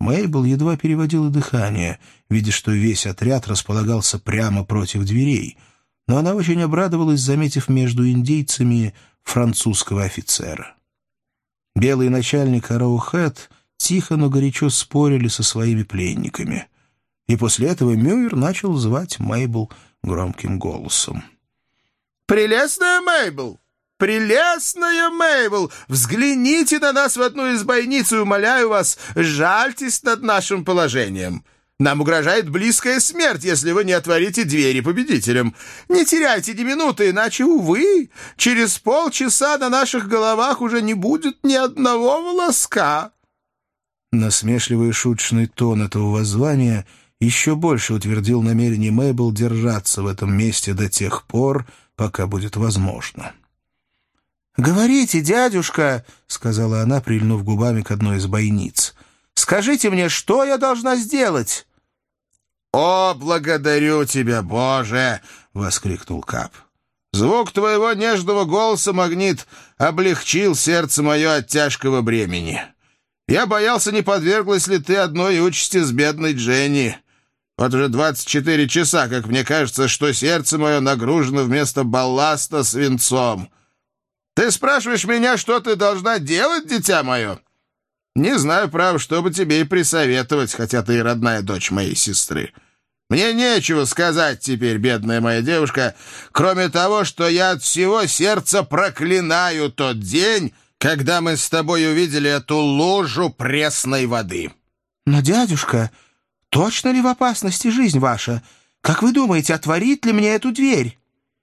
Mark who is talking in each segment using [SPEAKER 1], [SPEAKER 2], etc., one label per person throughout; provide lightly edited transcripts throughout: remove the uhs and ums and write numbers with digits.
[SPEAKER 1] Мейбл едва переводила дыхание, видя, что весь отряд располагался прямо против дверей, но она очень обрадовалась, заметив между индейцами французского офицера. Белый начальник Arrowhead тихо, но горячо спорили со своими пленниками, и после этого Мюир начал звать Мейбл громким голосом.
[SPEAKER 2] «Прелестная Мейбл! Прелестная Мейбл! Взгляните на нас в одну из бойниц и, умоляю вас, жальтесь над нашим положением. Нам угрожает близкая смерть, если вы не отворите двери победителям. Не теряйте ни минуты, иначе, увы, через полчаса на наших головах уже не будет ни одного волоска».
[SPEAKER 1] Насмешливый и шуточный тон этого воззвания еще больше утвердил намерение Мейбл держаться в этом месте до тех пор, пока будет возможно.
[SPEAKER 2] «Говорите, дядюшка», — сказала она, прильнув губами к одной из бойниц, — «скажите мне, что я должна сделать?» «О, благодарю тебя, Боже!» — воскликнул Кап. «Звук твоего нежного голоса, Магнит, облегчил сердце мое от тяжкого бремени. Я боялся, не подверглась ли ты одной участи с бедной Дженни. Вот уже 24 часа, как мне кажется, что сердце мое нагружено вместо балласта свинцом. Ты спрашиваешь меня, что ты должна делать, дитя мое? Не знаю, право, что бы тебе и присоветовать, хотя ты и родная дочь моей сестры. Мне нечего сказать теперь, бедная моя девушка, кроме того, что я от всего сердца проклинаю тот день, когда мы с тобой увидели эту лужу пресной воды».
[SPEAKER 1] «Но, дядюшка, точно ли в опасности жизнь ваша? Как вы думаете, отворит ли мне эту дверь?»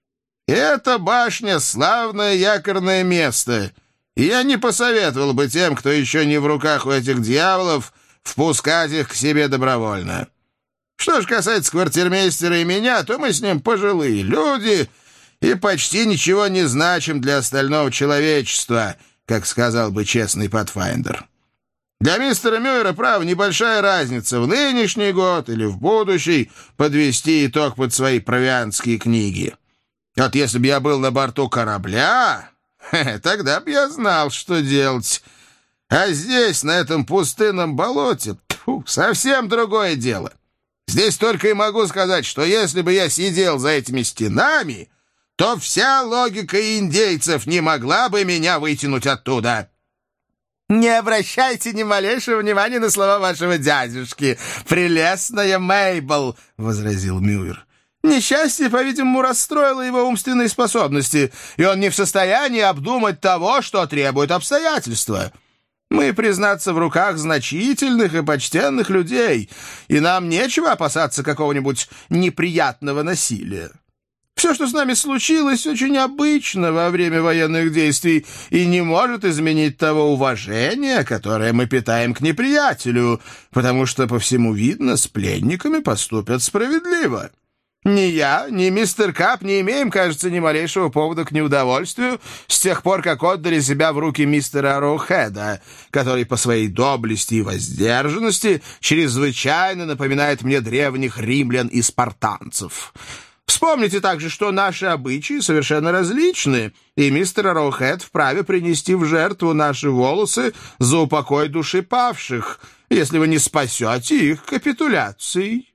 [SPEAKER 2] «Эта башня — славное якорное место, и я не посоветовал бы тем, кто еще не в руках у этих дьяволов, впускать их к себе добровольно. Что ж касается квартирмейстера и меня, то мы с ним пожилые люди и почти ничего не значим для остального человечества, как сказал бы честный Патфайндер. Для мистера Мюира, право, небольшая разница в нынешний год или в будущий подвести итог под свои провиантские книги. Вот если бы я был на борту корабля, тогда бы я знал, что делать. А здесь, на этом пустынном болоте, совсем другое дело. Здесь только и могу сказать, что если бы я сидел за этими стенами, то вся логика индейцев не могла бы меня вытянуть оттуда». «Не обращайте ни малейшего внимания на слова вашего дядюшки, прелестная Мейбл», — возразил Мюир. «Несчастье, по-видимому, расстроило его умственные способности, и он не в состоянии обдумать того, что требует обстоятельства. Мы, признаться, в руках значительных и почтенных людей, и нам нечего опасаться какого-нибудь неприятного насилия. Все, что с нами случилось, очень обычно во время военных действий и не может изменить того уважения, которое мы питаем к неприятелю, потому что, по всему видно, с пленниками поступят справедливо. Ни я, ни мистер Кап не имеем, кажется, ни малейшего повода к неудовольствию с тех пор, как отдали себя в руки мистера Arrowhead, который по своей доблести и воздержанности чрезвычайно напоминает мне древних римлян и спартанцев. Вспомните также, что наши обычаи совершенно различны, и мистер Arrowhead вправе принести в жертву наши волосы за упокой души павших, если вы не спасете их капитуляцией».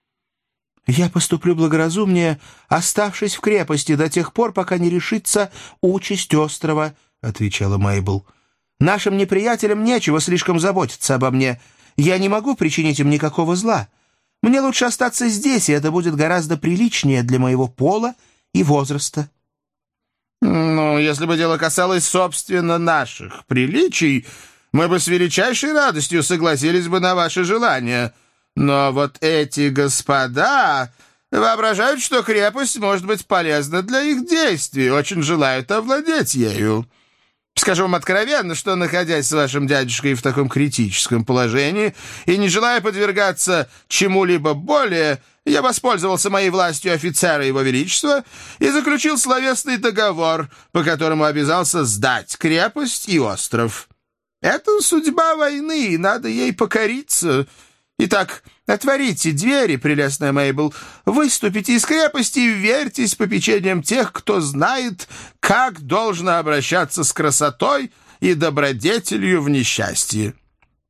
[SPEAKER 1] «Я поступлю благоразумнее, оставшись в крепости до тех пор, пока не решится участь острова», — отвечала Мейбл. «Нашим неприятелям нечего слишком заботиться обо мне. Я не могу причинить им никакого зла. Мне лучше остаться здесь, и это будет гораздо приличнее для моего пола и возраста».
[SPEAKER 2] «Ну, если бы дело касалось, собственно, наших приличий, мы бы с величайшей радостью согласились бы на ваше желание. Но вот эти господа воображают, что крепость может быть полезна для их действий, очень желают овладеть ею. Скажу вам откровенно, что, находясь с вашим дядюшкой в таком критическом положении и не желая подвергаться чему-либо более, я воспользовался моей властью офицера Его Величества и заключил словесный договор, по которому обязался сдать крепость и остров. Это судьба войны, и надо ей покориться. Итак, отворите двери, прелестная Мейбл, выступите из крепости и верьтесь попечениям тех, кто знает, как должно обращаться с красотой и добродетелью в несчастье».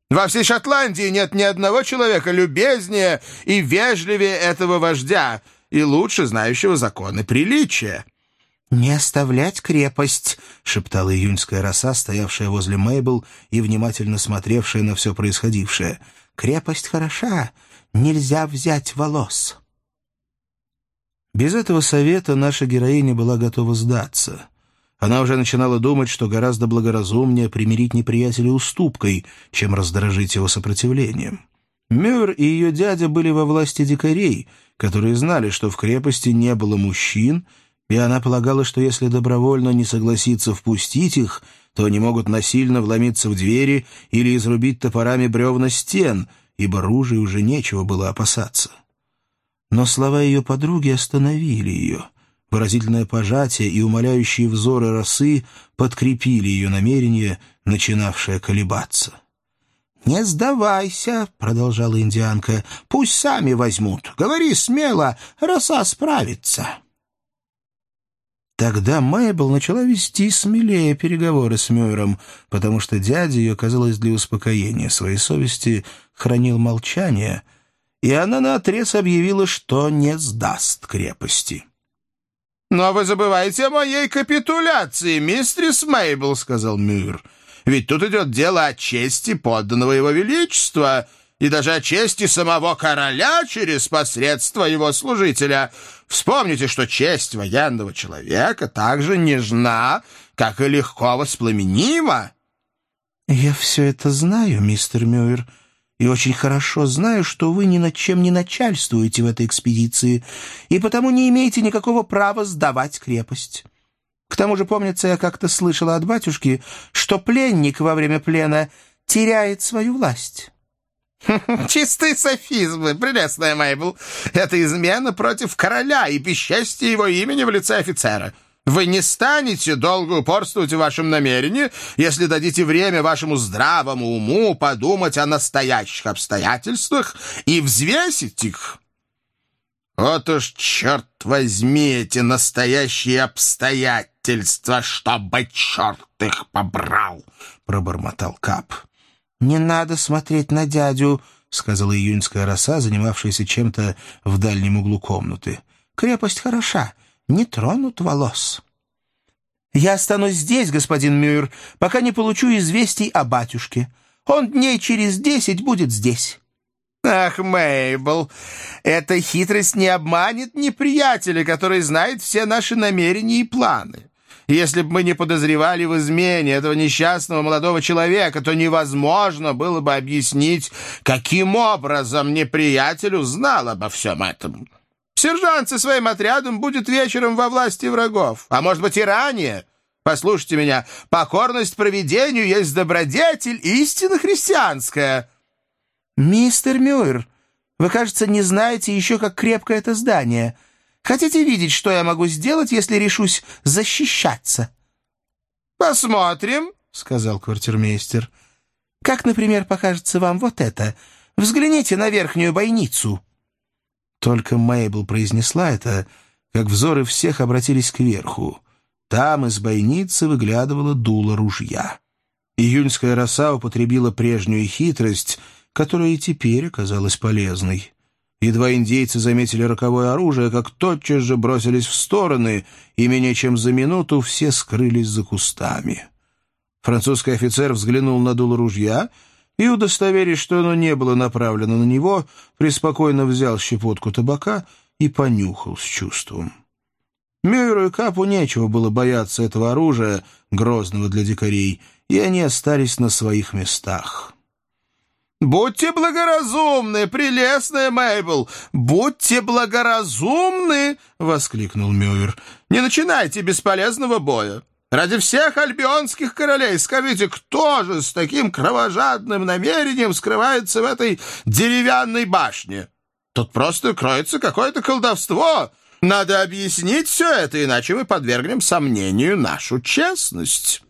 [SPEAKER 2] Во всей Шотландии нет ни одного человека любезнее и вежливее этого вождя и лучше знающего законы приличия».
[SPEAKER 1] «Не оставлять крепость», — шептала июньская роса, стоявшая возле Мейбл и внимательно смотревшая на все происходившее. «Крепость хороша, нельзя взять волос». Без этого совета наша героиня была готова сдаться. Она уже начинала думать, что гораздо благоразумнее примирить неприятеля уступкой, чем раздражить его сопротивлением. Мюр и ее дядя были во власти дикарей, которые знали, что в крепости не было мужчин, и она полагала, что если добровольно не согласиться впустить их, то они могут насильно вломиться в двери или изрубить топорами бревна стен, ибо ружей уже нечего было опасаться. Но слова ее подруги остановили ее. Выразительное пожатие и умоляющие взоры росы подкрепили ее намерение, начинавшее колебаться. «Не сдавайся», — продолжала индианка, — «пусть сами возьмут. Говори смело, роса справится». Тогда Мейбл начала вести смелее переговоры с Мюром, потому что дядя ее, казалось, для успокоения своей совести хранил молчание, и она наотрез объявила, что не сдаст крепости.
[SPEAKER 2] «Но вы забываете о моей капитуляции, мистерис Мейбл», — сказал Мюр. «Ведь тут идет дело о чести подданного его величества и даже о чести самого короля через посредство его служителя. Вспомните, что честь военного человека так же нежна, как и легко воспламенима».
[SPEAKER 1] «Я все это знаю, мистер Мюр, и очень хорошо знаю, что вы ни над чем не начальствуете в этой экспедиции, и потому не имеете никакого права сдавать крепость. К тому же, помнится, я как-то слышала от батюшки, что пленник во время плена теряет свою власть».
[SPEAKER 2] «Чистые софизмы, прелестная Мейбл. Это измена против короля и бесчестие его имени в лице офицера. Вы не станете долго упорствовать в вашем намерении, если дадите время вашему здравому уму подумать о настоящих обстоятельствах и взвесить их». «Вот уж, черт возьми, эти настоящие обстоятельства, чтобы черт их побрал!» — пробормотал Кап.
[SPEAKER 1] «Не надо смотреть на дядю», — сказала июньская роса, занимавшаяся чем-то в дальнем углу комнаты. «Крепость хороша, не тронут волос». «Я останусь здесь, господин Мюр, пока не получу известий о батюшке. Он дней через 10 будет здесь».
[SPEAKER 2] «Ах, Мейбл, эта хитрость не обманет неприятеля, который знает все наши намерения и планы. Если бы мы не подозревали в измене этого несчастного молодого человека, то невозможно было бы объяснить, каким образом неприятель узнал обо всем этом. Сержант со своим отрядом будет вечером во власти врагов, а может быть и ранее. Послушайте меня, покорность провидению есть добродетель истинно христианская».
[SPEAKER 1] «Мистер Мюр, вы, кажется, не знаете еще, как крепко это здание. Хотите видеть, что я могу сделать, если решусь защищаться?»
[SPEAKER 2] «Посмотрим», —
[SPEAKER 1] сказал квартирмейстер. «Как, например, покажется вам вот это? Взгляните на верхнюю бойницу». Только Мейбл произнесла это, как взоры всех обратились кверху. Там из бойницы выглядывало дуло ружья. Июньская роса употребила прежнюю хитрость, которая и теперь оказалась полезной. Едва индейцы заметили роковое оружие, как тотчас же бросились в стороны, и менее чем за минуту все скрылись за кустами. Французский офицер взглянул на дуло ружья и, удостоверясь, что оно не было направлено на него, преспокойно взял щепотку табака и понюхал с чувством. Мюру и Капу нечего было бояться этого оружия, грозного для дикарей, и они остались на своих местах.
[SPEAKER 2] «Будьте благоразумны, прелестная Мейбл! Будьте благоразумны!» — воскликнул Мюр. «Не начинайте бесполезного боя. Ради всех альбионских королей скажите, кто же с таким кровожадным намерением скрывается в этой деревянной башне? Тут просто кроется какое-то колдовство. Надо объяснить все это, иначе мы подвергнем сомнению нашу честность».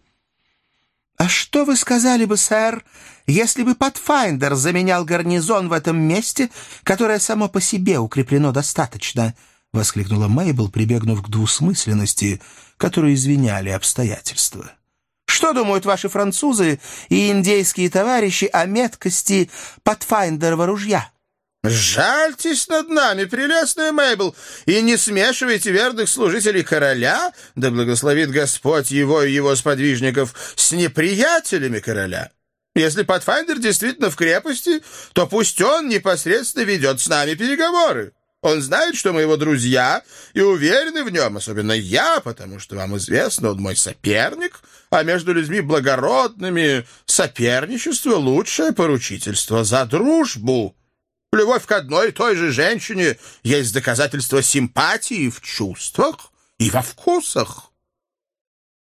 [SPEAKER 1] «А что вы сказали бы, сэр, если бы Патфайндер заменял гарнизон в этом месте, которое само по себе укреплено достаточно?» — воскликнула Мейбл, прибегнув к двусмысленности, которые извиняли обстоятельства. Что думают ваши французы и индейские товарищи о меткости патфайндерова ружья?
[SPEAKER 2] «Жальтесь над нами, прелестная Мейбл, и не смешивайте верных служителей короля, да благословит Господь его и его сподвижников, с неприятелями короля. Если Патфайндер действительно в крепости, то пусть он непосредственно ведет с нами переговоры. Он знает, что мы его друзья, и уверены в нем, особенно я, потому что, вам известно, он мой соперник, а между людьми благородными соперничество — лучшее поручительство за дружбу». Любовь к одной и той же женщине есть доказательство симпатии в чувствах и во вкусах.